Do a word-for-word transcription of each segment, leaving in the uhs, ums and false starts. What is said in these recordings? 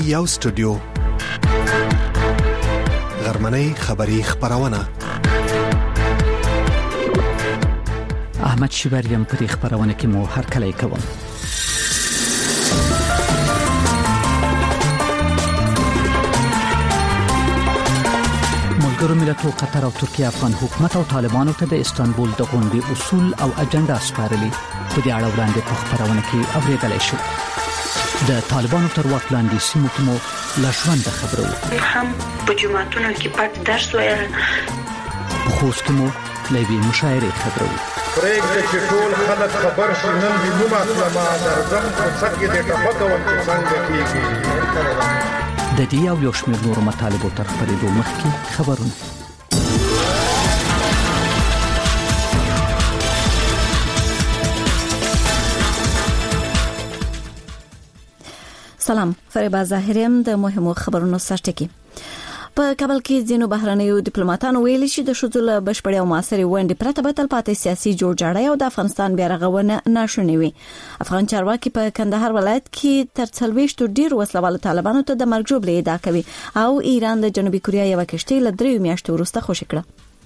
یو سټوډیو غرمنۍ خبری خبرونه احمد شیبریم پر خبرونه کې مو هر کله کوم. ملګرو ملتونو قطر او ترکیه افغان حکومت او طالبانو ته د استانبول د غونډې اصول او اجنډا سپارلي. په دې اړه وړاندې په خبرونه کې اوریدل شو. د طالبانو تر واک لاندې سیمو کې مو لښوند خبرو هم په جماعتونو کې پټ درس وایي. خوست کې مو لوي مشاعره خبرو. پرېږده چې ټول خلک خبر شي نن دې موږ اسلامه درځم خو څنګه دې ټپکوم چې څنګه کېږي. د دې او یو شمېر نورو مطالبو تر خبرېدو مخکې خبرونه. سلام، فریبا ظاهریم د مهمو خبرونو سرټکی. په کابل کې ځینو بهرنیو ډیپلوماټانو ویلي چې د شذل بشپړې او معاصرې ونډې پرته به تلپاتې سیاسي جوړجاړی او د افغانستان بیا رغونه ناشونې وي. افغان چارواکي په کندهار ولایت کې تر څلوېښتو ډیر وسلوالو طالبانو ته د مرګ ژوبلې ادعا کوي او ایران د جنوبي کوریا یو کشتۍ له دریو میاشتو وروسته خوشی کړه.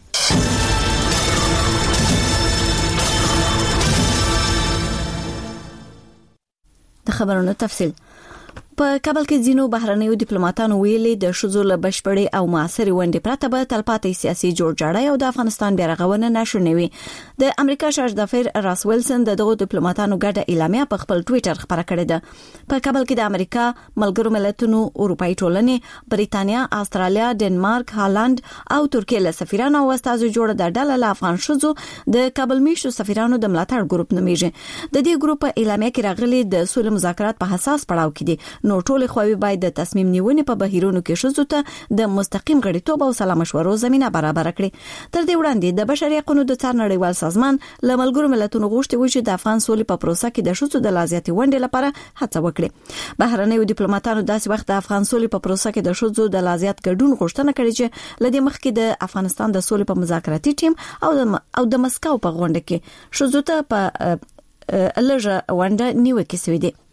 د خبرونو تفصیل. په کابل کې ځینو بهرنیو ډیپلوماټانو ویلي د شذل بشپړې او معاصرې ونډې پرته به تلپاتې سیاسي جوړجاړی او د افغانستان بیا رغونه ناشونې وي. د امریکا شاهد دفاع راس ویلسن دغه ډیپلوماټانو ګډه اعلامیه په خپل ټوئیټر خبره کړې ده. په کابل کې د امریکا ملګرو ملتونو، اروپאי ټولنې، بریتانیا، استرالیا، ډنمارک، هالند او ترکیه له سفیرانو او استازو جوړه د ډله له افغان شذو د کابل میشتو سفیرانو د ملاتړ ګروپ نومیږي. د دې ګروپ په اعلامیه کې راغلي د سولې مذاکرات په حساس پړاو کې دي. نو ټول خواوی باید د تصمیم نیونې په بهیرونو کې شذو ته د مستقیم غړیتوب او سلا مشورو زمينه برابر کړي. تر دې وړاندې د بشري حقوقو د څار نړیوال سازمان له ملګرو ملتونو غوښتي و چې د افغان سولې په پروسه کې د شذو د لازمي ونډې لپاره هڅه وکړي. بهرنیو ډیپلوماټانو داسې وخت د افغان سولې په پروسه کې د شذو د لازمیت ګډون غوښتنه کړې چې لدې مخکې د افغانستان د سولې په مذاکراتي ټیم او او د مسکو په غونډه کې شذو ته په لږه ونډه نیوکه شوې ده.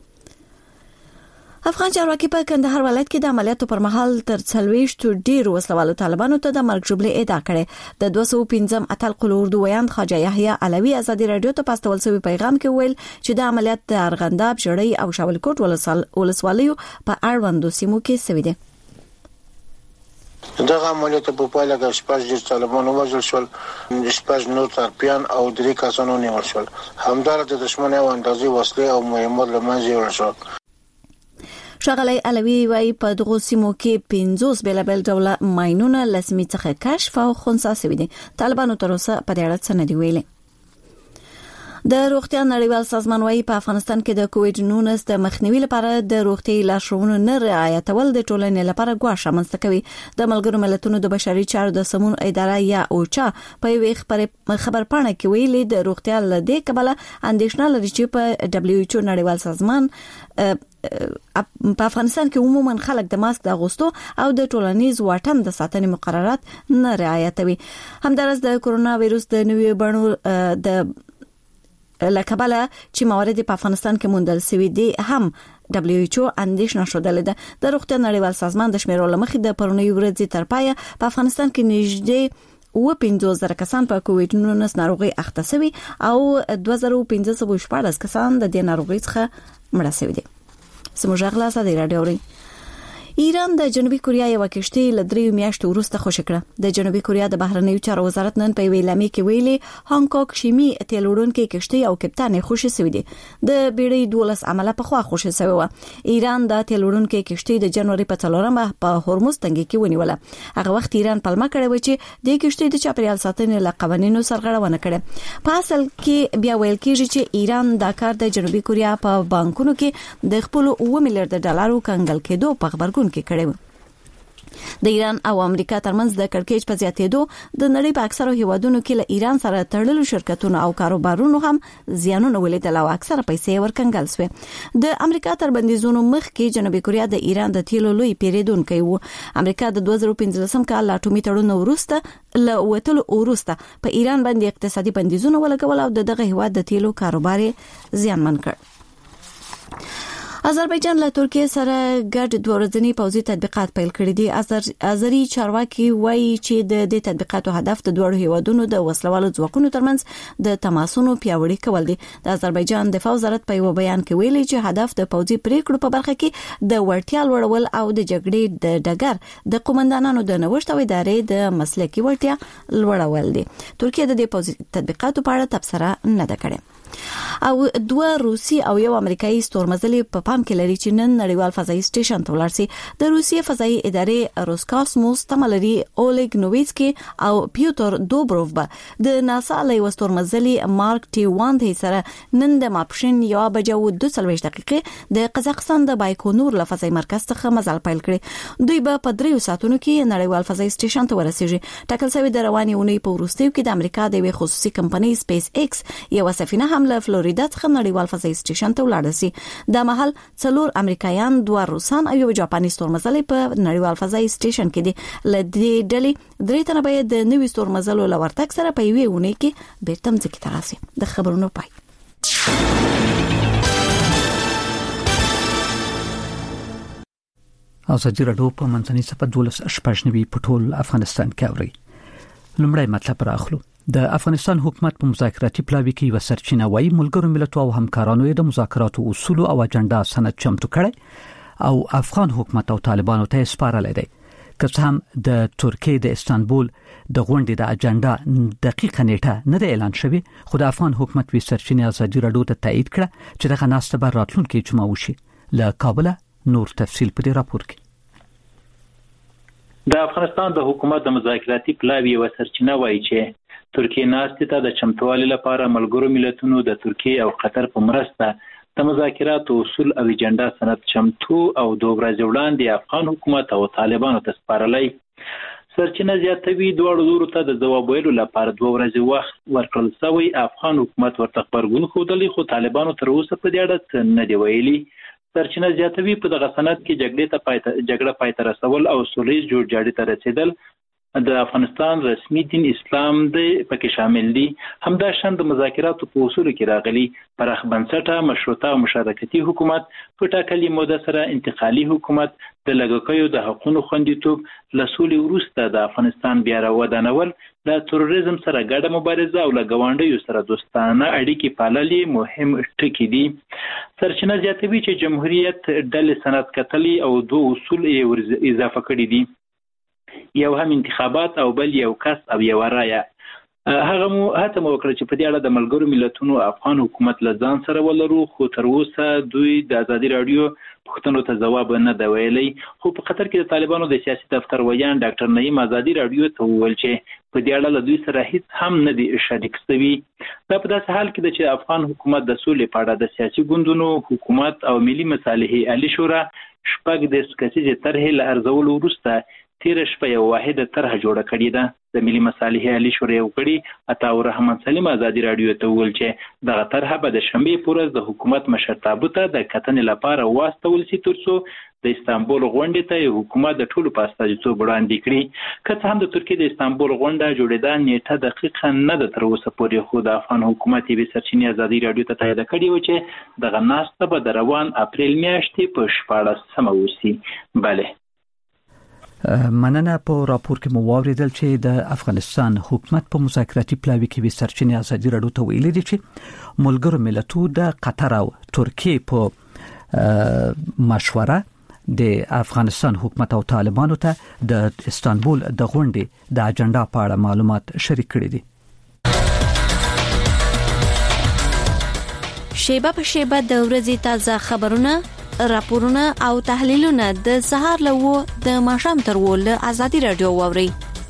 افغان چارواکي په کندهار ولایت کې د عملیاتو پر مهال تر څلوېښتو ډیر وسلوالو طالبانو ته د مرګ ژوبلې ادعا کړې. د دوه سوه پنځم اتل قل اردو ویاند خواجه یحیی علوی ازادي رادیو ته پاستول شوی پیغام کې ویل چې د عملیات د ارغنداب، جړۍ او شاولکوټ ولسوالیو په اړوندو سیمو کې شوی دی. دغه عملیاتو په پایله کې شپږ ډیر طالبان وژل شول، شپږ نور ترپیان او درې کسانو نیول شول. همدارس د دشمن او اندازې وسلې او مهمات له منځه یوړل شول. شغلې علوی وايي په دغه سیمو کې پنځوس بلابل ډوله ماينونه لسمي څخه کشف او خنثی شوي دي. طالبانو تر اوسه په دې اړه څه نه دی ویلي. د روغتیا نړیوال سازمان وايي په افغانستان کې د کووډ نولس د مخنیوي لپاره د روغتي لارښوونو نه رعایتول د ټولنې لپاره ګواښ رامنځته کوي. د ملګرو ملتونو د بشري چارو د سمون اداره یا اوچا په یوه خبر پاڼه کې ویلي د روغتیا لدې کبله اندېښنه لري چې په دبليو ایچ او نړیوال سازمان په افغانستان کې عموما خلک د ماسک د اغوستو او د ټولنیز واټن د ساتنې مقررات نه رعایتوي. همدارس د کرونا وایروس د نوې بڼو د لکبله چې موارد په افغانستان کې موندل شوی دي هم دبليو ایچ او اندېښنه شودلې ده. د روغتیا نړیوال سازمان د شمیرو لمخې د پرونی ورځې تر پایه په افغانستان کې نږدې و پنځوس زره کسان په کووډ نولس ناروغي اخته شوي او دوه زره پنځه سوه شپږ کسان د دې ناروغي څخه مړه شوي دي. سموږ غلا ساده رادیو ری ایران د جنوبي کوریا یو کشتۍ له دریو میاشتو وروسته خوشی کړه. د جنوبي کوریا د بهرنیو چارو وزارت نن په اعلامیه کې ویلي هانګ کانګ شیمي تیل وړونکي کشتۍ او کپټان خوشی شوی دي. د بیړۍ دولس عمله په خوا خوشی شوی و. ایران د تیل وړونکي کشتۍ د جنوري په څلورمه په هرمز تنګي کې ونیوله. هغه وخت ایران پلمه کړې و چې د کشتۍ د چاپیریال ساتنې له قوانینو سرغړونه کړې. په اصل کې بیا ویل کېږي چې ایران دا کار د جنوبي کوریا په بانکونو کې د خپل اوه میلیارډ ډالرو کنګل کېدو په خبرګون کې کړي. د ایران او امریکا ترمنځ د کړکېچ په زیاتېدو د نړۍ په اکثرو هیوادونو کې له ایران سره تړلو شرکتونو او کاروبارونو هم زیانونه ولیدل او اکثره پیسې ورکنګل شوې. د امریکا تر بندیزونو مخکې جنوبي کوریا د ایران د تیلو لوی پیریدونکی و. امریکا د دوه زره پنځلسم کال لا اټومي تړون وروسته له وټلو وروسته په ایران باندې اقتصادي بندیزونه ولګول او دغه هیواد د تیلو کاروبار زیانمن کړ. آذربایجان له ترکیه سره ګډ دوه ورځنی پوځي تطبیقات پیل کړي دي. آذری چارواکي وایي چې د دې تطبیقاتو هدف د دوه هیوادونو د وسلوالو ځواکونو ترمنځ د تماسونو پیاوړي کول دي. د آذربایجان دفاع وزارت په یو بیان کې ویلي چې هدف د پوځي پریکړو په برخه کې د وړتیا لوړول او د جګړې د ډګر د قومندانانو د نوښت او ادارې د مسلکي وړتیا لوړول دي. ترکیه د دې پوځي تطبیقاتو په اړه تبصره نه ده کړې. او دوه روسي او یو امریکایي ستورمزلي په پام کې لري چې نن نړیوال فضایي سټیشن ته ولاړ شي. د روسیې فضایي ادارې روسکاسموس تملري اولګ نوویسکي او پیوتر دوبروف به د ناسا له ستورمزلي مارک ټي وان سره نن د ماپښین یو بجو دوه څلوېښت دقیقې د قزاقستان د بایکونور له فضایي مرکز څخه مزل پیل کړي. دوی به په دریو ساعتونو کې نړیوال فضایي سټیشن ته ورسیږي. ټاکل شوی د رواني اونۍ په وروستیو کې د امریکا د یو خصوصي کمپنۍ سپیس ایکس یو سفینه له فلوریدا څخه نړیوال فضایي سټیشن ته ولاړ شي. د مهال څلور امریکایان، دوه روسان او یو جاپاني ستورمزلي په نړیوال فضایي سټیشن کې دي. ل دې ډلې درې تنه به د نوي ستورمزلو لورتک سره په یوې ونې کې بیرته ځکه تراسي. د خبرونو پای. ازادي راډیو په منځنۍ صفحه دولس شپږنوي په ټول افغانستان کې اوري. لومړی مطلب راخلو. د افغانستان حکومت په مذاکراتي پلاوي کې یو سرچینه وایي ملګرو ملتونو او همکارانو د مذاکراتو اصول او اجنډا سند چمتو کړي او افغان حکومت او طالبانو ته سپارل دي. که هم د ترکیه د استانبول د غونډې د اجنډا دقیقه نیټه نه اعلان شوی، خو د افغان حکومت وی سرچینه ازادي راډیو ته تایید کړه چې دغه ناسته بر راتلونکي جمعه وشي. له کابل نور تفصیل په دې راپور کې. د افغانستان د حکومت د مذاکراتي پلاوی یو سرچینه وایي چې ترکیه ناستې ته د چمتووالي لپاره ملګرو ملتونو د ترکیه او قطر په مرسته د مذاکراتو اصول او اجنډا سند چمتو او دوه ورځې وړاندې افغان حکومت او طالبانو ته سپارلی. سرچینه زیاتوي دواړو لورو ته د ځواب ویلو لپاره دوه ورځې وخت ورکړل شوی. افغان حکومت ورته غبرګون ښودلی، خو طالبانو تر اوسه په دې اړه څه نه دی ویلي. سرچینه زیاتوي په دغه سند کې جګړې ته پای ته جګړه پای ته رسول او سولهییز جوړجاړي ته رسیدل د افغانستان رسمي دین اسلام دی پکې شامل دي. همداشان د مذاکراتو په اصولو کې راغلي پراخ بنسټه مشروطه او مشارکتي حکومت، په ټاکلې موده سره انتقالي حکومت، د لږکیو د حقوقو خوندیتوب، له سولې وروسته د افغانستان بیا راودانول، د تروریزم سره ګډه مبارزه او له ګاونډیو سره دوستانه اړیکې پاللې مهم ټکي دي. سرچینه زیاتوي چې جمهوریت ډلې سند کتلي او دوه اصول یې اضافه کړي دي، یو هم انتخابات او بل یو کس او یو رایه. هغه مو هڅه مو وکړه چې په دې اړه د ملګرو ملتونو افغان حکومت له ځان سره ولرو، خو تر اوسه دوی د ازادي راډیو پوښتنو ته ځواب نه دی ویلی. خو په قطر کې د طالبانو د سیاسي دفتر ویان ډاکټر نعیم ازادي راډیو ته وویل چې په دې اړه له دوی سره هیڅ هم نه دی شریک شوي. دا په داسې حال کې ده چې افغان حکومت د سولې په اړه د سیاسي ګوندونو حکومت او ملي مصالحې عالي شورا شپږ دېرش کسیزې طرحې له ارزولو وروسته تیره شپه یو واحده طرحه جوړه کړې ده. د ملي مصالحې عالي شورا یو غړي عطاء الرحمن سلیم ازادي راډیو ته وویل چې دغه طرحه به د شنبې په ورځ د حکومت مشرتابه ته د کتنې لپاره واستول شي ترڅو د استانبول غونډې ته حکومت د ټولو په استازیتوب وړاندې کړي. که څه هم د ترکیې د استانبول غونډه جوړېدا نیټه دقیقه نه ده تر اوسه پورې، خو د افغان حکومت یوې سرچینې ازادي راډیو ته تایید کړې وه چې دغه ناسته به د روان اپریل میاشتې په شپاړسمه وشي. بله مننه. په راپور کې مو واوریدل چې د افغانستان حکومت په مذاکراتي پلاوي کې وی سرچینې ازادي راډیو ته ویلي دي چې ملګرو ملتونو د قطر او ترکیه په مشوره د افغانستان حکومت او طالبانو ته د استانبول د غونډې د اجنډا په اړه معلومات شریک کړي دي. شیبه په شیبه د ورځې تازه خبرونه، راپورونه او تحلیلونه د سهار له د ماښام تر ول ازادي راډیو ووري.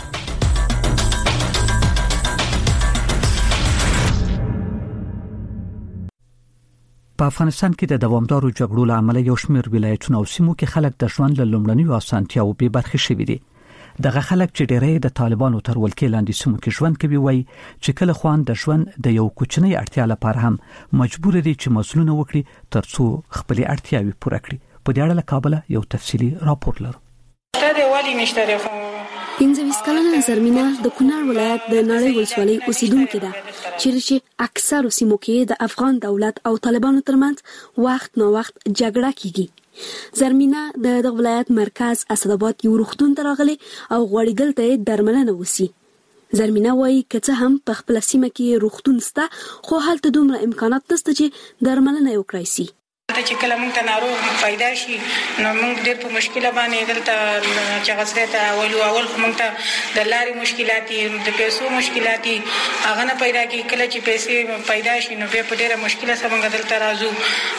په افغانستان کې د دوامدارو جګړو له امله یو شمېر ولایتونو او سیمو کې خلک د ژوند له لومړنیو اسانتیاوو بې برخې شوي دي. دغه خلک چې ډېری د طالبانو تر ولکې لاندې سیمو کې ژوند کوي وایي چې کله خوان د ژوند د یو کوچنی اړتیا لپاره هم مجبور دي چې مزلونه وکړي ترڅو خپل اړتیاوې پوره کړي. په دې اړه له کابل یو تفصیلی راپور لرو. اشتري ولي نشتري پنځه ویشت کلنه زرمینه د کونړ ولایت د نړۍ ولسوالۍ اوسیدونکې ده چې اکثر سیمو کې د افغان دولت او طالبانو ترمنځ وخت نو وخت جګړه کیږي. زرمینه د دغه ولایت مرکز اسداباد یو روغتون ته راغلي او غواړي دلته درملنه وسی. زرمینه وایي که څه هم په خپل سیمه کې روغتون شته خو هلته دومره امکانات نشته چې درملنه وکړای شي. چې کله موږ ته ناروغ پیدا شي نو موږ ډېر په مشکله باندې دلته چې غسرې ته اول اول موږ ته د لارې مشکلات د پیسو مشکلات هغه نه پیدا کی. کله چې پیسې پیدا شي نو بیا په ډېره مشکله سره موږ دلته راځو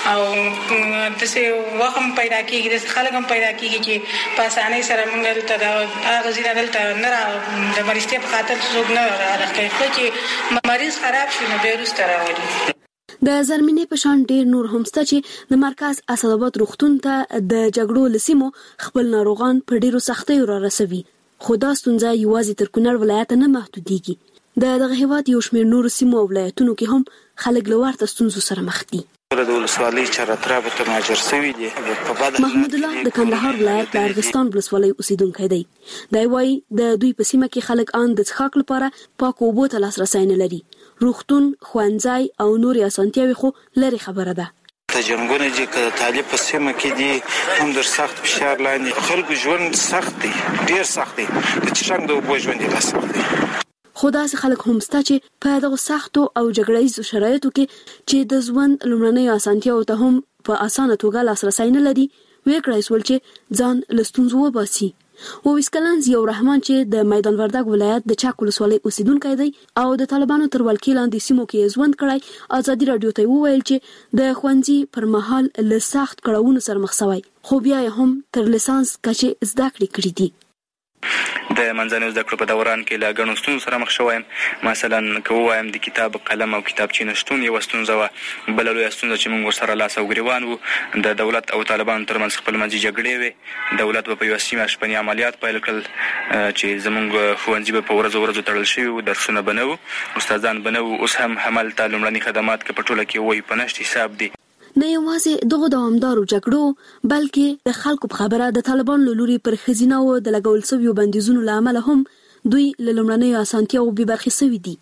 او داسې وخت هم پیدا کېږي، داسې خلک هم پیدا کېږي چې په اسانۍ سره موږ دلته د هغه ځای دلته نه را د مریضتیا په خاطر څوک نه راځي. خو چې مریض خراب شي نو بیا وروسته راوړي. د زرمینې په شان ډیر نور هم شته چې د مرکز اسداباد روغتون ته د جګړو لسیمو خپل ناروغان په ډیرو سختیو را رسوي. خو دا ستونزه یوازې تر کونړ ولایت نه محدودېږي. د دغه هیواد یو شمېر نورو سیمو او ولایتونو کې هم خلک له ورته ستونزو سره مخ دي. د ولسوالۍ چارترابه ته مهاجر شوي دي. محمود الله د کندهار ولایت د ارغستان ولسوالۍ اوسیدونکی دی. دی وایي د دوی په سیمه کې خلک ان د څښاک لپاره پاکو اوبو ته لاسرسی نه لري. روغتون، ښوونځی او نورې اسانتیاوې خو لري خبره ده. د جنګونه چې د طالب په سیمه کې دي هم در سخت فشار لاندې خلکو ژوند سخت دی، ډیر سخت دی. د چشنګ د اوبو ژوند یې لا سخت دی. خو داسې خلک هم شته چې په دغه سختو او جګړه ییزو شرایطو کې چې د ژوند لومړنیو اسانتیاوو ته هم په اسانه توګه لاسرسی نه لري ویې کړای شول چې ځان له ستونزو وباسي. اوویس کلن ضیاء الرحمن چې د میدان وردګ ولایت د چک ولسوالۍ اوسیدونکی دی او د طالبانو تر ولکې لاندې سیمو کې ژوند کړی، ازادي راډیو ته وویل چې د ښوونځي پر مهال له سخت کړاوونو سره مخ شوی خو بیا یې هم تر لیسانس کچې زده کړې کړې دي. د منځنیو زده کړو په دوران کې له ګڼو ستونزو سره مخ شوم. مثلا که ووایم د کتاب قلم او کتابچې نشتون یوه ستونزه وه. بله لویه ستونزه چې موږ ورسره لاس او ګریوان وو د دولت او طالبانو ترمنځ خپلمنځي جګړې وې. دولت به په یوه سیمه شپني عملیات پیل کړل چې زموږ ښوونځي به په ورځو ورځو تړل شوي وو، درسونه به نه وو، استادان به نه وو. اوس هم همالته لومړني خدمات که په ټوله کې وایي په نشت حساب دي. نه یوازې دغه دوامدارو جګړو بلکې د خلکو په خبره د طالبانو له لوري پر ښځینه‌وو د لګول شویو بندیزونو له امله هم دوی له لومړنیو اسانتیاوو بې برخې شوي دي.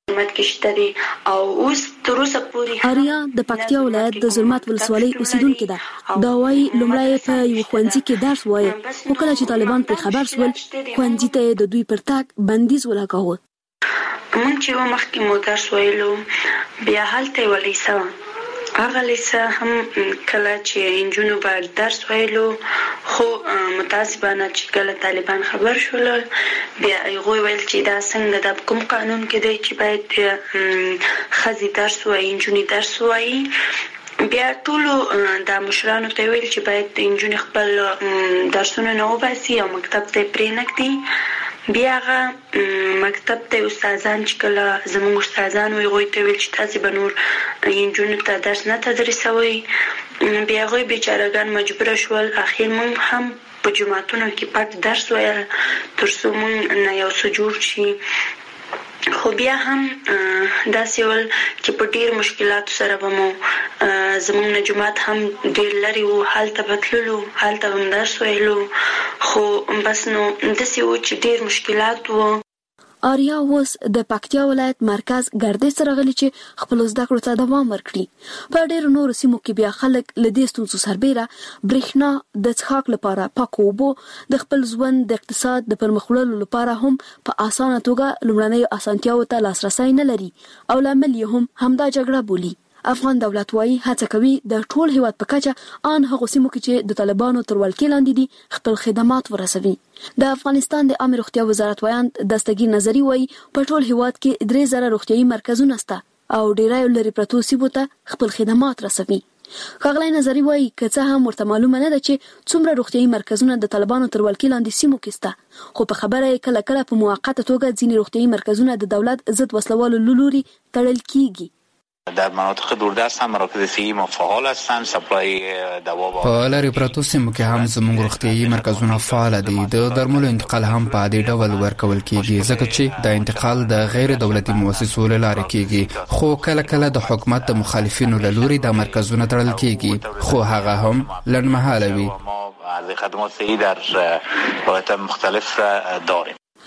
او اوس تر اوسه پورې آریا د پکتیا ولایت د ظلمات ولسوالۍ اوسیدونکې ده. دا وایي لومړی په یو ښوونځي کې درس وایي خو کله چې طالبان پرې خبر شول ښوونځي ته یې د دوی پر تګ بندیز ولګاوه. موږ چې مخکې مو درس ویلو بیا هلته یې ولیسه هغه لیسه هم کله چې انجونو به درس ویلو خو متاسفانه چې کله طالبان خبر شول بیا هغوی ویل چې دا څنګه د کوم قانون کې دی چې باید ښځې درس وایي انجونې درس وایي. بیا ټولو د مشرانو ته ویل چې باید انجونې خپل درسونه نه وباسي او مکتب ته یې پرېنږدي. بیا هغه مکتب ته استادان چې کله زموږ استادان وي هغوی ته ویل چې تاسې به نور انجونو ته درس نه تدریسوئ. بیا هغوی بیچارهګان مجبوره شول. اخر موږ هم په جوماتونو کې پټ درس ویل تر څو موږ نه یو څه جوړ شي. خو بیا هم داسې ول چې په ډېر مشکلاتو سره به مو زموږ نه جومات هم ډېر لرې وو، هلته به تللو، هلته به م درس ویلو. خو بس نو داسې وو چې ډېر مشکلات وو. آریا اوس د پکتیا ولایت مرکز ګردې سره غلي چې خپل زده کړو ته دوام ورکړي. په ډېرو نورو سیمو کې بیا خلک له دې ستونزو سربیره برېښنا د څښاک لپاره، پاکو اوبو، د خپل ژوند د اقتصاد د پرمخ وړلو لپاره هم په اسانه توګه لومړنیو اسانتیاوو ته لاسرسی نه لري او لامل یې هم همدا جګړه بولي. افغان دولت وايي هڅه کوي د ټول هیواد په کچه ان هغو سیمو کې چې د طالبانو تر ولکې لاندې دي خپل خدمات ورسوي. د افغانستان د عامه روغتیا وزارت وایاند دستګیر نظری وايي په ټول هیواد کې درې زره روغتیايي مرکزونه شته او ډیری لري پرتو سیمو ته خپل خدمات رسوي. ښاغلی نظری وايي که څه هم ورته معلومه نه ده چې څومره روغتیايي مرکزونه د طالبانو تر ولکې لاندې سیمو کې شته، خو په خبره یې کله کله په موقته توګه ځینې روغتیايي مرکزونه د دولت ضد وسلوالو له لوري تړل کیږي. در مناطق دوردست هم مراکز صحی ما فعال هستند. سپلای دوا په لرې پرتو سیمو کې هم زموږ روغتیايي مرکزونه فعال دي. د درملو انتقال هم په دې ډول ورکول کیږي ځکه چې د انتقال د غیر دولتي مؤسسو له لارې کیږي. خو کله کله د حکومت د مخالفینو له لوري د مرکزونه تړل کیږي، خو هغه هم لنډمهاله وي. ما از خدمات صحی در ولایات مختلف داریم.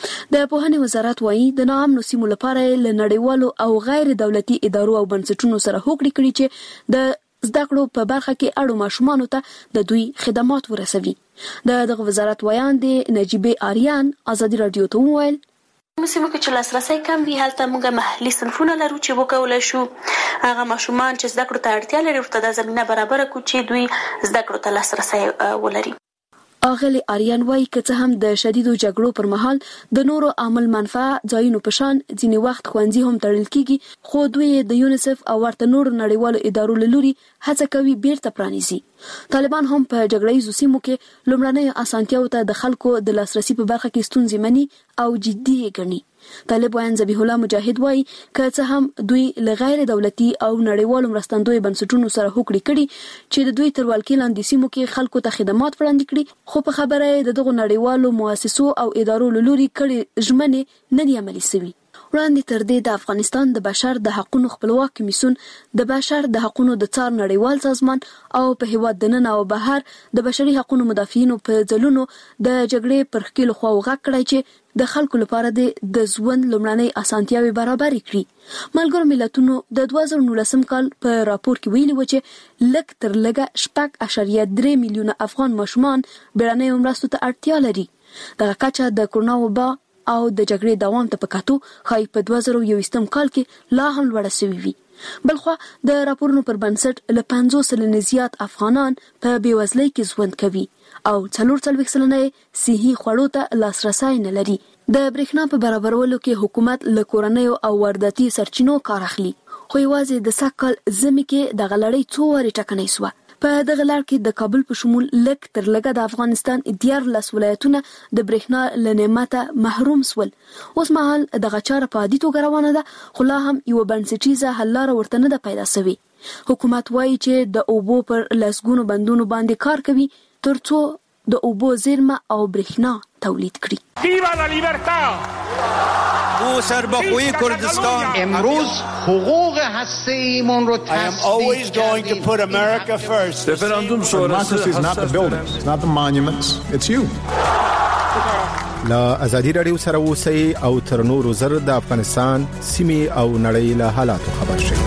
د پوهنې وزارت وایي د ناامنو سیمو لپاره له نړیوالو او غیر دولتي ادارو او بنسټونو سره هوکړې کړي چې د زده کړو په برخه کې اړو ماشومانو ته د دوی خدمات ورسوي. د دغه وزارت ویان دی نجیبه آریان ازادي رادیو ته وویل مسیمو کې چې لاسرسي کم وي هلته موږ محلي صنفونه لرو چې وکولای شو هغه ماشومان چې زده کړو ته اړتیا لري ورته د زمينه برابر کړو چې دوی زده کړو ته لاسرسي ولري. اغلی آریان وایي که څه هم د شدیدو جګړو پر مهال د نورو عامل منفعه ځایونو په شان ځینې وخت ښوونځي هم تړل کیږي خو دوی د یونیسف او ورته نورو نړیوالو ادارو له لوري هڅه کوي بیرته پرانیزي. طالبان هم په جګړه ییزو سیمو کې لومړنۍ اسانتیاو ته د خلکو د لاسرسي په برخه کې ستونزې مني او جدي یې ګڼي. طالب ویان ذبیح الله مجاهد وایي که څه هم دوی له غیر دولتي او نړیوالو مرستندوی بنسټونو سره هوکړې کړي چې د دوی تر ولکې لاندې سیمو کې خلکو ته خدمات وړاندې کړي خو په خبره د دغو نړیوالو مؤسسو او ادارو له لوري کړي ژمنې نه دي عملي شوي. وړاندې تر دې د افغانستان د بشر د حقوقو خپلواک کمیسیون د بشر د حقوقو د څار نړیوال سازمان او په هیواد دننه او بهر د بشري حقوقو مدافعینو په ځلونو د جګړې پر خکیلو خوا وغږ کړی چې د خلکو لپاره د ژوند لومړنۍ اسانتیاوي برابر کړي. ملګرو ملتونو د دوه زره نولسم کال په راپور کې ویلي و چې لږ تر لږه شپږ اعشاریه درې میلیونه افغان ماشومان بیړنۍ مرستو ته اړتیا لري. دغه کچه د کرونا وبا او د جګړې دوام ته پکاتو خای په دوه زره یوویشتم کال کې لا هم لوړه شوې وي. بلخو د راپورونو پر بنسټ له پنځوس سلنې زیات افغانان په بیوزلۍ کې ژوند کوي او څلور څلوېښت سلنې صحي خوړو ته لاسرسی نه لري. د برېښنا په برابرولو کې حکومت له کورنیو او وارداتي سرچینو کار اخلي خو یوازې د سږ کال ژمي کې دغه لړۍ څو وارې ټکنۍ شوه. په دغه لړ کې د کابل په شمول لږ تر لږه د افغانستان دیارلس ولایتونه د برېښنا له نعمته محروم شول. اوس مهال دغه چاره په عادي توګه روانه ده خو لا هم یوه بنسټیزه حل لاره ورته نه ده پیدا شوې. حکومت وایي چې د اوبو پر لسګونو بندونو باندې کار کوي تر څو د اوبو زیرمه او برېښنا تولید کړي. ویوا لا لیبرتا او سربخوی کردستان امروز حقوق هسته‌ایمون رو I am always going to put America first. Referendum sonrası is not the buildings, it's not the monuments, it's you. لا ازادي رادیو سره اوسئ او تر نورو زر د افغانستان سیمې او نړۍ له حالاتو خبر شئ.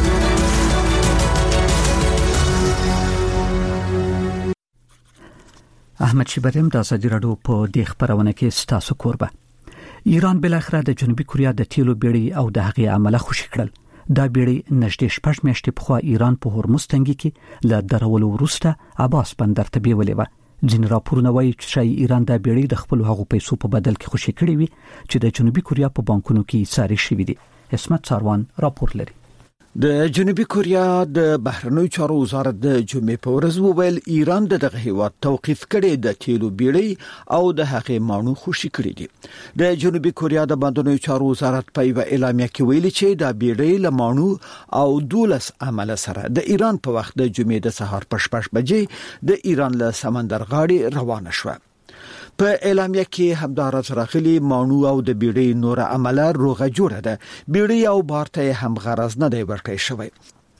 احمد شیبریم د ازادي رادیو په دې خبرونه کې ستاسو کوربه. ایران بل اخره د جنوبي کوریا د تیلو بیړۍ او د هغې عمله خوشی کړل. دا بیړۍ نږدې شپږ میاشتې پخوا ایران په هرمز تنګي کې له درولو وروسته عباس بندر ته بیولې و. ځینې راپورونه وایي چې ایران دا بیړۍ د خپل هغو پیسو په بدل کې خوشی کړې وي چې د جنوبي کوریا په بانکونو کې ساري شوي دي. اسمت ساروان راپور لري. د جنوبي کوریا د بهرنیو چارو وزارت د جمعې په ورځ وویل ایران د دغه هیواد توقیف کړي د تیلو بیړۍ او د هغې مانو خوشی کړي دي. د جنوبي کوریا د بهرنیو چارو وزارت په یو اعلامیه کې ویلي چې د بیړۍ له مانو او دولس عمله سره د ایران په وخت د جمعې د سهار په شپږ بجې د ایران له سمندر غاړې روانه شوه. په اعلامیه کې همدارس راغلي مانو او د بیړۍ نور عمله روغه جوړه ده. بیړۍ او بارته هم غرض نه دی ورکړی شوی.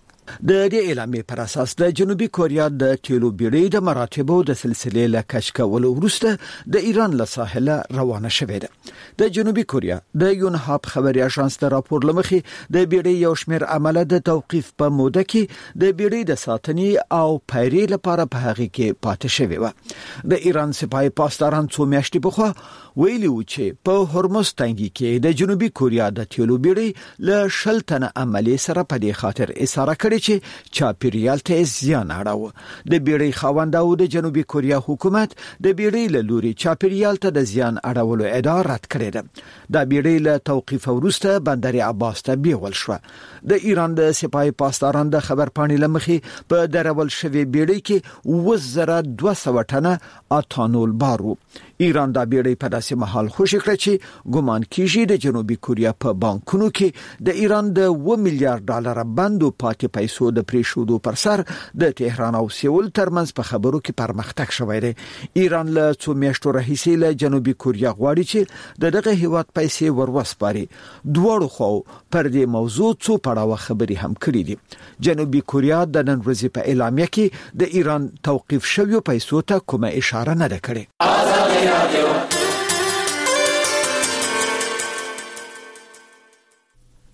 د دې اعلامیې پر اساس د جنوبي کوریا د تیلو بیړۍ د مراتبو د سلسله له کش کولو وروسته د ایران له ساحله روانه شوې ده. د جنوبي کوریا د یونهاب خبري اژانس د راپور لمخې د بیړۍ یو شمېر عمله د توقیف په موده کې د بیړۍ د ساتنې او پیری لپاره په هغه کې پاتې شوی و. د ایران سپاه پاسداران څو میاشتې پخوا ویلي و چې په هرمز تنګي کې د جنوبي کوریا د تیلو بیړۍ له شل تنه عملې سره په دې خاطر اشاره کړې چې چاپیریال ته زیان اړاوه. د بیړۍ خاوند او د جنوبي کوریا حکومت د بیړۍ له لوري چاپیریال ته د زیان اړولو ادعا رد کړې ده. د بیړۍ له توقیف وروسته بندر عباس ته بیول شو. د ایران د سپاه پاسداران د خبر پاڼې لمخې په درول شوی بیړۍ کې اووه زره دوه سوه ټنه اتانول بارو. ایران دا بیړۍ په داسې مهال خوشی کړ چې ګمان کیږي د جنوبي کوریا په بانکونو کې د ایران د اووه میلیارډ ډالر بندو پاتې پیسو د پریښودو پر سر د تهران او سیول ترمنځ په خبرو کې پرمختګ شوی دی. ایران له څو میاشتو راهیسې له جنوبي کوریا غواړي چې د دغه هیواد پیسې وروسپاري. دواړو خو پر دې موضوع څو پړاوه خبري هم کړې دي. جنوبي کوریا د نن ورځې په اعلامیه کې د ایران توقیف شویو پیسو ته کومه اشاره نه ده کړې.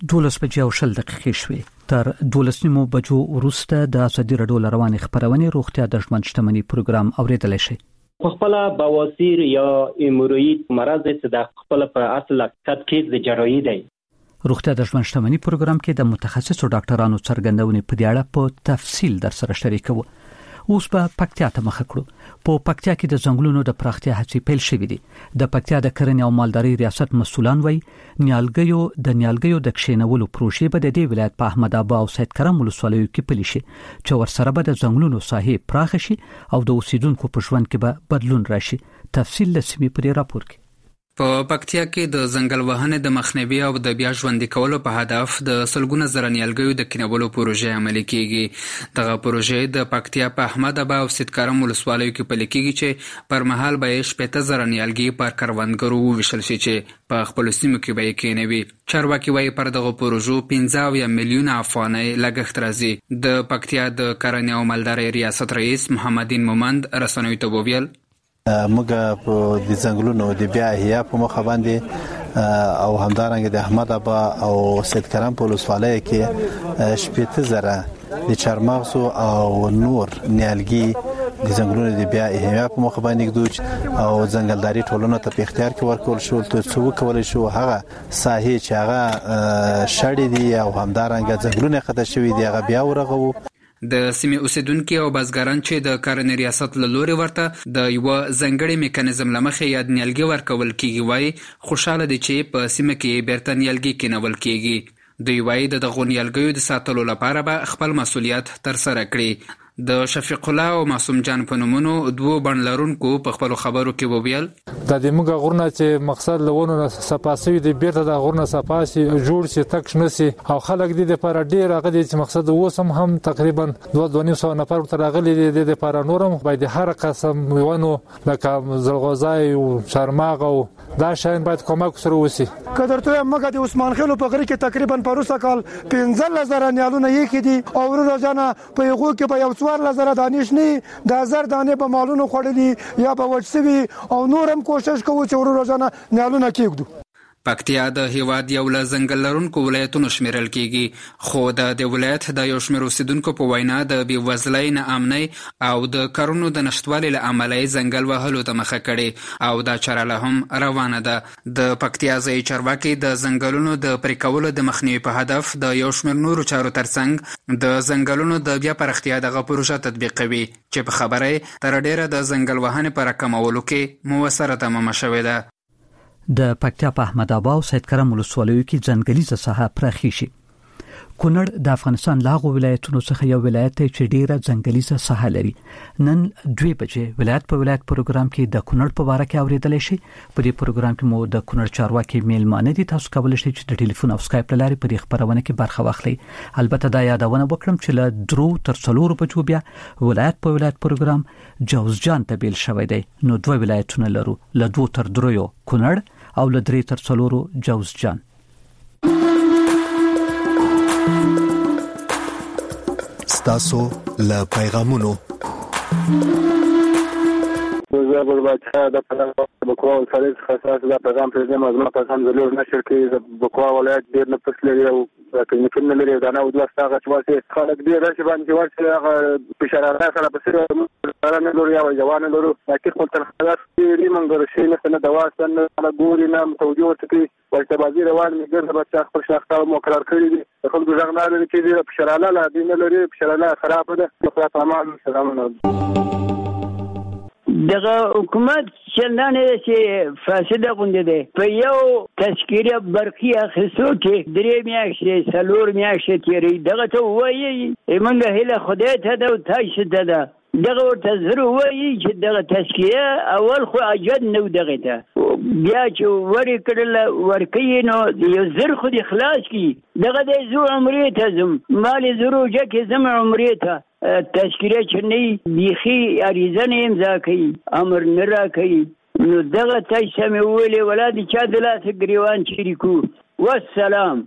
دولس بجې او شل دقیقې شوې. تر دولس نیمو بجو وروسته د ازادي راډیو روانې خبرونه روغتیا د ژوند شتمنۍ پروګرام اوریدل شي. خپل بواسیر یا هیموروید مرض چې د خپل په اصل حقیقت کې د جراحي دی. روغتیا د ژوند شتمنۍ پروګرام کې د متخصصو ډاکټرانو څرګندونې په دې اړه په تفصیل در سره شریکو. اوس په پکتیا ته مخ کړو. په پکتیا کې د ځنګلونو د پراختیا هڅې پیل شوې دي. د پکتیا د کرنې او مالدارۍ ریاست مسؤلان وایي نیالګیو د نیالګیو د کښینولو پروژې به د دې ولایت په احمد ابا او سید کرم ولسوالیو کې پلي شي چې ورسره به د ځنګلونو ساحې پراخ شي او د اوسیدونکو په ژوند کې به بدلون راشي. تفصیل له سیمې په راپور کې. په پکتیا کې د ځنګل وهنې د مخنیوي او د بیا ژوندي کولو په هدف د سلګونه زره نیالګیو د کینولو پروژې عملي کیږي. دغه پروژې د پکتیا په احمد ابا او سید کرم ولسوالیو کې پلي کیږي چې پر مهال به شپږ زره نیالګي پر کروندګرو وویشل شي چې په خپل سیمو کې به کینوي. چارواکي وايي پر دغه پروژو پنځه میلیون افغانۍ لګښت راځي. د پکتیا د کرنې او مالدارۍ ریاست رئیس محمدین مومند رسنیو ته وویل موږ په د ځنګلونو د بیا احیا په مخ باندې او همدارنګه د احمد ابا او سید کرم په ولسوالۍ کې شپږ زره د چارمغز او نور نیالګي د ځنګلونو د بیا احیا په مخ باندې دوج او ځنګلداري ټولنه ته په اختیار کې ورکول شو ته څو کولای شو هغه ساحې چې هغه شړې دي او همدارنګه ځنګلونه خطر شوی دي هغه بیا ورغو. د سیمې اوسیدونکو او بازګران چې د کرنې ریاست له لوري ورته د یو ځنګړي میکانیزم لمخې یاد نیالګي ورکول کیږي وای خوشاله دي چې په سیمه کې بیرته نیالګي کینول کیږي. دوی وای د دغه نیالګیو د ساتلو لپاره به خپل مسولیت تر سره کړي. د شفیق الله او معصوم جان په نومونو دوه بڼلرونکو په خپل خبرو کې وویل د دې موږ غورنه چې مقصد لونه صفاسي دی بیرته د غورنه صفاسي جوړ شي تک شنسي او خلک دې لپاره ډیر هغه چې مقصد وسم هم تقریبا دوه دوه سو نفر تر غلي دي د لپاره نورم باید هر قسم ونه لکه زلغوزای او شرماغ او دا شاین باید کومک سره وسی. کدرته موږ د عثمان خیلو په غری کې تقریبا پروسه کال پنځه زره نیالونه یې کې دي او روزانه په یو کې په یو څوار لزر دانش نه د هزار دانې په مالونو خړلې یا په وچسوي او نورم کوشش کوو چې روزانه نیالونه کېږدو. پکتیا د هیواد یو له ځنګل لرونکو ولایتونو شمیرل کیږي خو د دې ولایت د یو شمېر اوسیدونکو په وینا د بېوزلۍ نه امنۍ او د کارونو د نشټوالي له امله ځنګل وهلو ته مخه کړې او دا چاره لا هم روانه ده. د پکتیا ځایي چارواکي د ځنګلونو د پرې کولو د مخنیوي په هدف د یو شمېر نورو چارو ترڅنګ د ځنګلونو د بیا پراختیا دغه پروژه تطبیقوي چې په خبره تر ډیره د ځنګل وهنې په راکمولو کې موثره تمامه شوې ده. د پکتیا په احمد ابا او سید کرم ولسوالیو کې ځنګلیزه ساحه پراخې شي. کونړ د افغانستان لاغو ولایتونو څخه یو ولایت دی چې ډیره ځنګلیزه ساحه لري. نن دوه بجې ولایت په ولایت پروګرام کې د کونړ په اړه کې اوریدل شي. په دې پروګرام کې مو د کونړ چارواکي میلمانه دي. تاسو کولای شئ چې د ټلیفون او سکایپ له لارې په دې خبرونه کې برخه واخلئ. البته دا یادونه وکړم چې له درو تر څلورو بجو بیا ولایت په ولایت پروګرام جوزجان ته بیل شوی دی. نو دوه ولایتونه لرو، له دوه تر دریو کونړ او له درې تر څلورو جوزجان. ستاسو له پیغامونو زه به بچا د بکوا ولسوالۍ څخه ستاسو دا پیغام پرېږدم. زما پیغام د لور نشر کې د بکوا ولایت ډېر نفوس لري او کلینیکونه لري او دا نه دوه هغه چې واسي خلک ډېر راشي باندې ورسره هغه فشارات سره په نه لري او جوان لري لکه خپل تر خلاص دې منګر شي نه دوا سن نه ګوري نه توجه ورته ورته بازی روان میګر د بچا خپل شاخته مقرر کړی دي. خلک ځغ نه لري چې د فشارات لا دي نه لري فشارات خراب ده. خپل تمام سلام دغه حکومت چندانه چې فاسده غونډه ده په یو تشکیله برقی اخیستو کې درې میاشتې څلور میاشتې تیری دغه ته وایي موږ هله خدای ته د تاسو ته ده دغه ورته زرو وایي چې دغه تشکیله اول خو اجد نو دغه ته بیا چې وری کړل ورکی نو یو زر خو د خلاص کی دغه د زو عمرې ته زم مال زرو جکه زم عمرې ته تشکیله چنی بیخی عریضه نه امضا کوي امر نه را کوي نو دغه تاسو مې ویلې ولادي چا د لاس ګریوان چریکو. والسلام.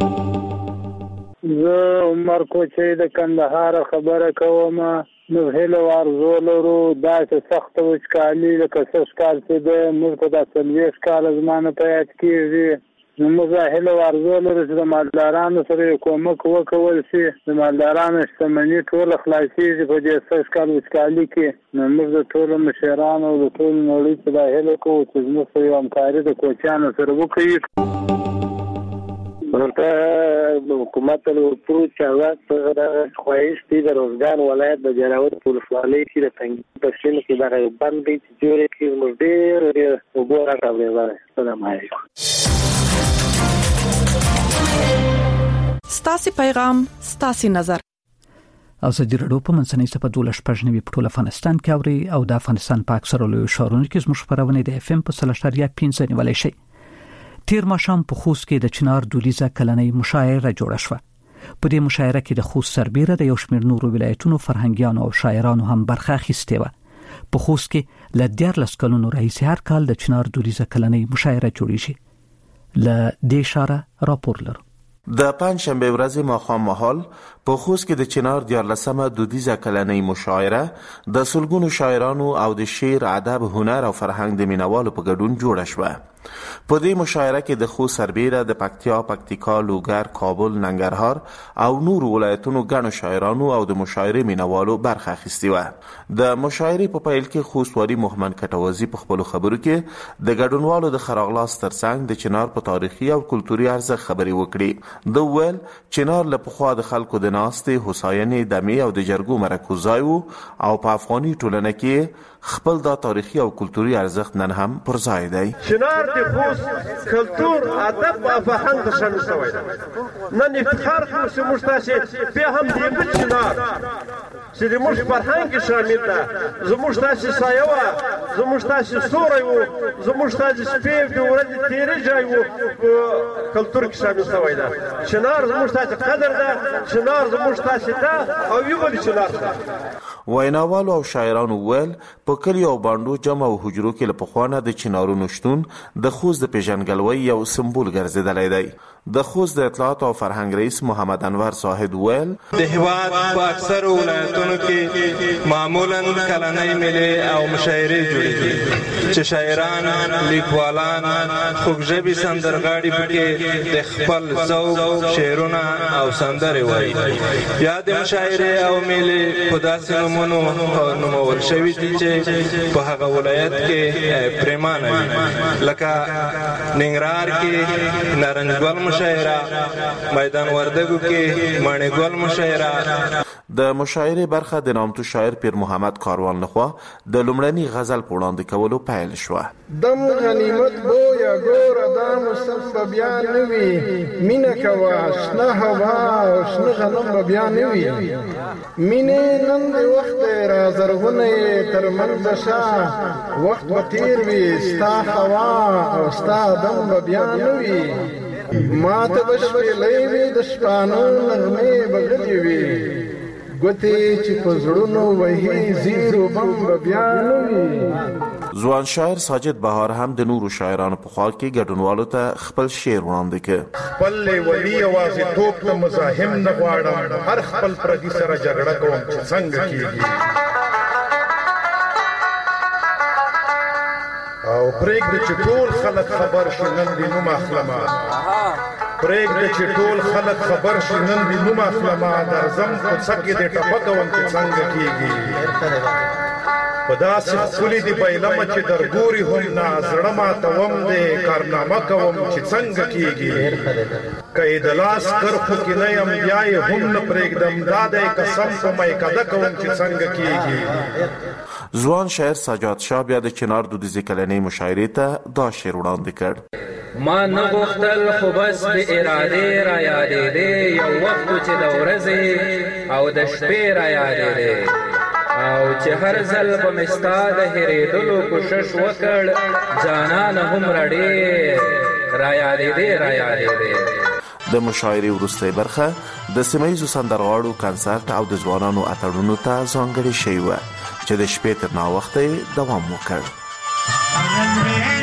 زه عمر کوچی د کندهار خبره کوم. نو هلو ارزو لرو داسې سخت وچکالي لکه سږ کال چې د موږ ته دا څلوېښت کاله زما نه په یاد کېږي نو موږ هله ورزو لرو چې د مالدارانو سره کومک وکول شي، د مالدارانو شتمني ټول خلاصېږي په دې سږ کال وچکالي کې. نو موږ د ټولو مشرانو او د ټولو نړۍ ته دا هله کوو چې زموږ سره یو همکاري د کوچیانو سره وکړي. ورته حکومت له پروت چاوات د خواهش دي د روزګان ولایت د جلاوت ولسوالۍ کې د تنګ پښین کې دا بند دي چې جوړې کې موږ ډېر وګورا راغلي. سلام علیکم. ستاسي پیغام ستاسي نظر. او زه رادیو په منځنۍ صفه دولس پښنوي په ټول افغانستان کې اوري او د افغانستان په اکثره لوی ښارونو کې زموږ خبرونه د اف ام په سلاشتریا پنځه نیولای شي. تیر ماښام په خوست کې د چنار دولیزه کلنۍ مشاعره جوړه شوه. په دې مشاعره کې د خوست سربېره د یو شمېر نورو ولایتونو فرهنګیانو او شاعرانو هم برخه اخیستې وه. په خوست کې له دیارلس کلونو راهیسې هر کال د چنار دولیزه کلنۍ مشاعره جوړیږي. له دې اشاره راپور لرو. د پنجشنبه ورځې ماښام مهال په خوست کې د چنار دیارلسمه دودیزه کلنۍ مشاعره د سلګونو شاعرانو او د شعر، ادب، هنر او فرهنګ د مینوالو په ګډون جوړه شوه. په دې مشاعره کې د خوست سربېره د پکتیا، پکتیکا، لوګر، کابل، ننګرهار او نورو ولایتونو ګڼو شاعرانو او د مشاعرې مینوالو برخه اخیستې وه. د مشاعرې په پیل کې خوستوالي محمد کټوازي په خپلو خبرو کې د ګډونوالو د ښه راغلاست ترڅنګ د چنار په تاریخي او کلتوري ارزښت خبرې وکړې. د ویل چنار له پخوا د خلکو د ناستې، هوساینې، دمې او د جرګو مرکز ځای و او په افغاني ټولنه کې خپل دا تاریخي او کلتوري ارزښت نن هم پر ځای دی. چنار د خوست کلتور، ادب او فرهنګ ته شامل شوی دی. نن افتخار کوو چې موږ تاسې بیا هم د یو چنار چې د موږ فرهنګ کې شامل ده، زموږ تاسې سایه وه، زموږ تاسې سوری و، زموږ تاسې شپې د ورځې تېرې ځای و، په کلتور کې شامل شوی ده. چنار زموږ تاسې قدر ده، چنار زموږ تاسې ده او یو بل چنار ده. ویناوالو او شاعرانو ویل په کلیو او بانډو جمع او حجرو کې له پخوانه د چنارونو شتون د خوست د پیژندګلوۍ یو سمبول ګرځېدلی دی. د خوست د اطلاعات او فرهنګ رئیس محمد انور صاحب ویل د هیواد په اکثرو ولایتونو کې معمولا کلنۍ میلې او مشاعرې جوړېږي چې شاعران، لیکوالان، خوږژبي سندرغاړي پکې د خپل ذوق شعرونه او سندرې وایي. یا د مشاعرې او میلې په داسې نومونو نومول شوي دي چې په هغه ولایت کې پریمانه وي، لکه ننګرهار کې نارنجګل مشاعره، میدان وردګو کې ماڼېګل مشاعره. د مشاعرې برخه د نامتو شاعر پیر محمد کاروان لخوا د لومړني غزل په وړاندې کولو پیل شوه. دم غنیمت بویا ګوره دا موسم به بیا نه وي، مینه کوه شنه هوا او شنه غنم به بیا نه وي، مینې نن د وخت را زرغونې تر منځه شه، وخت به تیر وي ستا هوا او ستا دم به بیا نه وي، ما ته به شپېلۍ وي د شپانو نغمې به غلې وي، ګوتې چې په زړونو وهي زیرو بم به بیا نه وي. ځوان شاعر ساجد بهار هم د نورو شاعرانو په خوا کې ګډونوالو ته خپل شعر وړاندې کړ. خپل لیوني یوازیتوب ته مزاحم نه غواړم، هر خپل پردي سره جګړه کوم چې څنګه کېږي، او پرېږدي چې ټول خلک خبر شي نن دې نوم اخلمه، پرېږدي چې ټول خلک خبر شي نن دې نوم اخلمه، درځم کوڅه کې دې ټپه کوم چې څنګه کېږي، په داسې ښکلي دي بیلمه چې درګوري هم نه، زړه ماتوم دې کارنامه کوم چې څنګه کېږي، که یې د لاس کرښو کې نه یم بیا یې هم نه پرېږدم، دا دی قسم په میکده کوم چې څنګه کېږي. ځوان شاعر سجاد شاه بیا د چنار دودیزې کلنۍ مشاعرې ته دا شعر وړاندې کړ. ما نه غوښتل خو بس د ارادې را یادېدې، یو وخت چې د ورځې او د شپې را یادېدې، او چې هر ځل به مې ستا د هېرېدلو کوشش وکړ، جانانه هومره ډېر را یادېدې را یادېدې. د مشاعرې وروستۍ برخه د سیمه ییزو سندرغاړو کنسرت او د ځوانانو اتڼونو ته ځانګړې شوې وه چې د شپې تر ناوخته دوام وکړ.